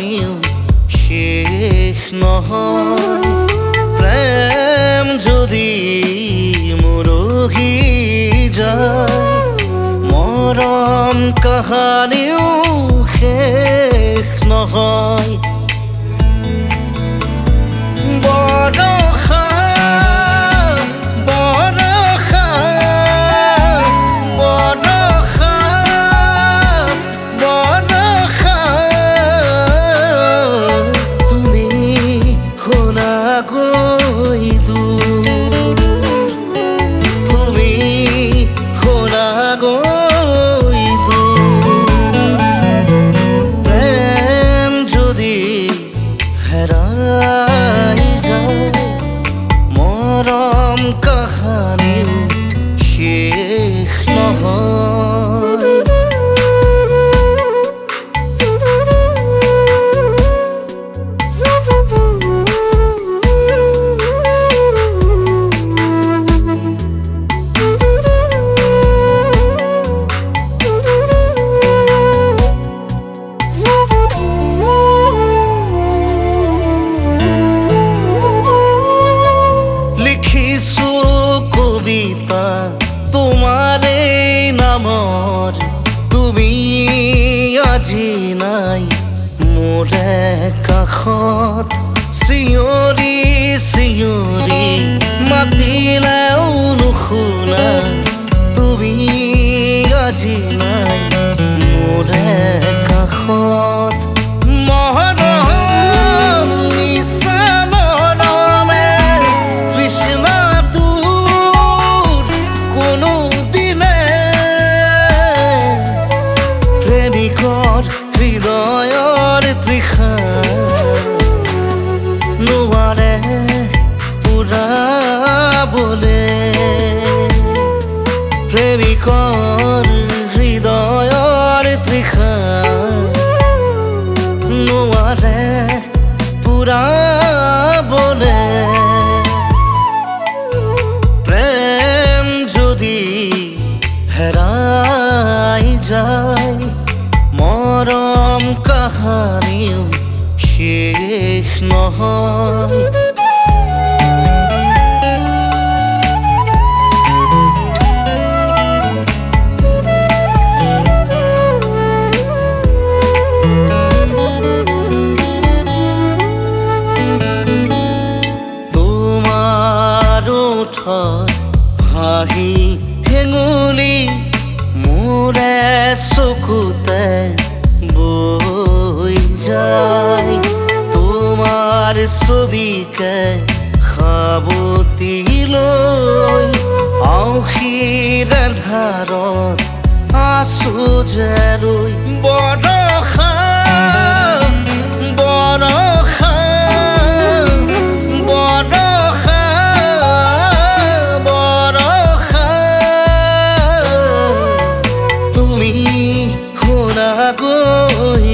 কাহানিও শেষ নহয় প্ৰেম যদি মৰহি যায় মৰম কাহানিও শেষ নহয় মৰম কাহানিও শেষ নহয় তোমারে নামৰ তুমি আজি নাই মোৰে কাষত চিঞৰি চিঞৰি মাতিলেও নুশুনা তুমি আজি নাই মোৰে কাষত হৃদয়ৰ তৃষা নোৱাৰে পুৰাবলে প্ৰেমিকৰ হৃদয়ৰ তৃষা নোৱাৰে পুৰাবলে প্ৰেম যদি হেৰাই যায় মৰম কাহানিও শেষ নহয় তোমাৰ ওঠৰ হাঁহি হেঙুলি মোৰে চকুতে বৈ যায় তোমাৰ ছবিকে সাৱটি লৈ আউসীৰ ধাৰত আছো যে ৰৈ বৰষা বৰষা বৰষা বৰষা তুমি শুনা গৈ